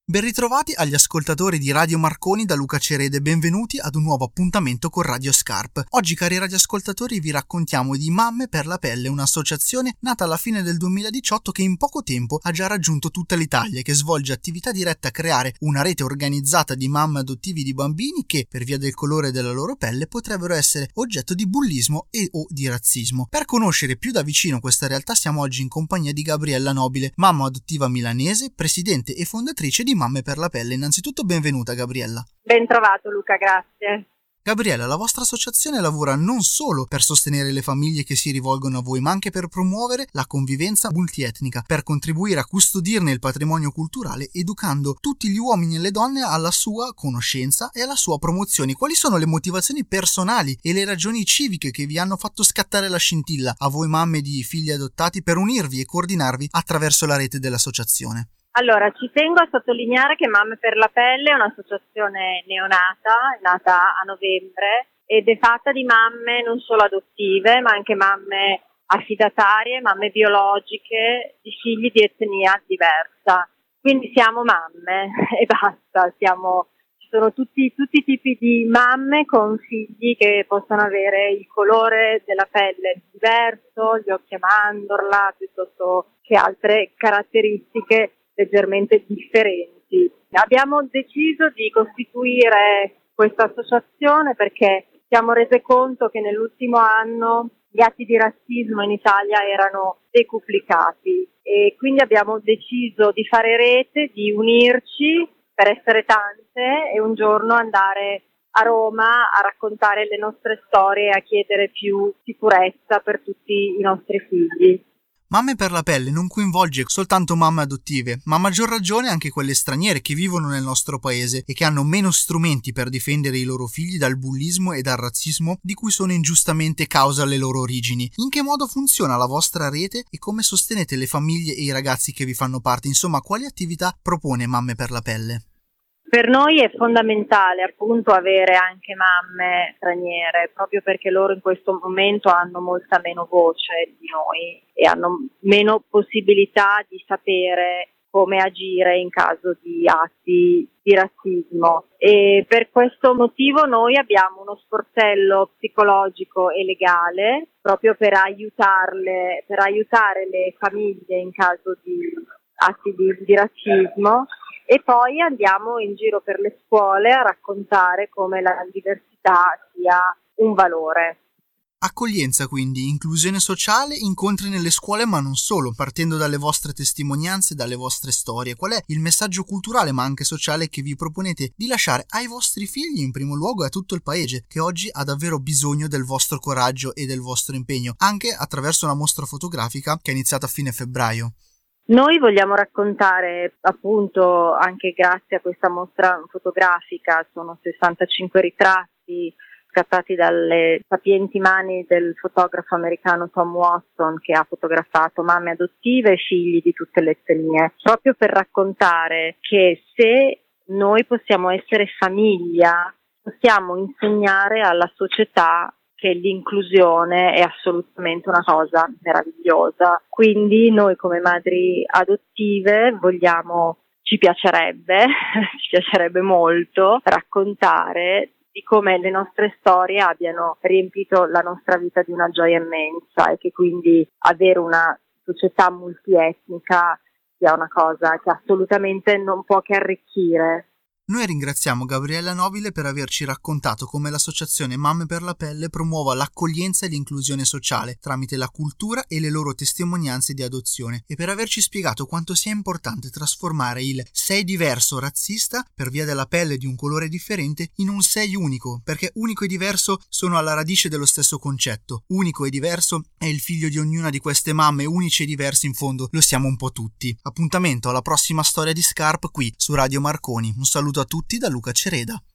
Ben ritrovati agli ascoltatori di Radio Marconi da Luca Cereda e benvenuti ad un nuovo appuntamento con Radio Scarp. Oggi, cari radioascoltatori, vi raccontiamo di Mamme per la Pelle, un'associazione nata alla fine del 2018 che in poco tempo ha già raggiunto tutta l'Italia e che svolge attività diretta a creare una rete organizzata di mamme adottivi di bambini che, per via del colore della loro pelle, potrebbero essere oggetto di bullismo e o di razzismo. Per conoscere più da vicino questa realtà siamo oggi in compagnia di Gabriella Nobile, mamma adottiva milanese, presidente e fondatrice di Mamme per la Pelle. Innanzitutto benvenuta Gabriella. Ben trovato Luca, grazie. Gabriella, la vostra associazione lavora non solo per sostenere le famiglie che si rivolgono a voi, ma anche per promuovere la convivenza multietnica, per contribuire a custodirne il patrimonio culturale, educando tutti gli uomini e le donne alla sua conoscenza e alla sua promozione. Quali sono le motivazioni personali e le ragioni civiche che vi hanno fatto scattare la scintilla a voi mamme di figli adottati per unirvi e coordinarvi attraverso la rete dell'associazione? Allora, ci tengo a sottolineare che Mamme per la Pelle è un'associazione neonata, è nata a novembre ed è fatta di mamme non solo adottive, ma anche mamme affidatarie, mamme biologiche, di figli di etnia diversa. Quindi siamo mamme e basta, ci sono tutti i tipi di mamme con figli che possono avere il colore della pelle diverso, gli occhi a mandorla, piuttosto che altre caratteristiche leggermente differenti. Abbiamo deciso di costituire questa associazione perché ci siamo rese conto che nell'ultimo anno gli atti di razzismo in Italia erano decuplicati e quindi abbiamo deciso di fare rete, di unirci per essere tante e un giorno andare a Roma a raccontare le nostre storie e a chiedere più sicurezza per tutti i nostri figli. Mamme per la Pelle non coinvolge soltanto mamme adottive, ma a maggior ragione anche quelle straniere che vivono nel nostro paese e che hanno meno strumenti per difendere i loro figli dal bullismo e dal razzismo di cui sono ingiustamente causa le loro origini. In che modo funziona la vostra rete e come sostenete le famiglie e i ragazzi che vi fanno parte? Insomma, quali attività propone Mamme per la Pelle? Per noi è fondamentale appunto avere anche mamme straniere, proprio perché loro in questo momento hanno molta meno voce di noi e hanno meno possibilità di sapere come agire in caso di atti di razzismo. E per questo motivo noi abbiamo uno sportello psicologico e legale proprio per aiutare le famiglie in caso di atti di razzismo. E poi andiamo in giro per le scuole a raccontare come la diversità sia un valore. Accoglienza quindi, inclusione sociale, incontri nelle scuole ma non solo, partendo dalle vostre testimonianze, dalle vostre storie. Qual è il messaggio culturale ma anche sociale che vi proponete di lasciare ai vostri figli in primo luogo e a tutto il paese che oggi ha davvero bisogno del vostro coraggio e del vostro impegno, anche attraverso una mostra fotografica che è iniziata a fine febbraio? Noi vogliamo raccontare, appunto, anche grazie a questa mostra fotografica, sono 65 ritratti scattati dalle sapienti mani del fotografo americano Tom Watson, che ha fotografato mamme adottive e figli di tutte le etnie, proprio per raccontare che se noi possiamo essere famiglia, possiamo insegnare alla società che l'inclusione è assolutamente una cosa meravigliosa. Quindi noi come madri adottive ci piacerebbe molto raccontare di come le nostre storie abbiano riempito la nostra vita di una gioia immensa e che quindi avere una società multietnica sia una cosa che assolutamente non può che arricchire. Noi ringraziamo Gabriella Nobile per averci raccontato come l'associazione Mamme per la Pelle promuova l'accoglienza e l'inclusione sociale tramite la cultura e le loro testimonianze di adozione e per averci spiegato quanto sia importante trasformare il sei diverso razzista per via della pelle di un colore differente in un sei unico, perché unico e diverso sono alla radice dello stesso concetto. Unico e diverso è il figlio di ognuna di queste mamme, unici e diversi in fondo lo siamo un po' tutti. Appuntamento alla prossima storia di Scarp qui su Radio Marconi. Un saluto a tutti da Luca Cereda.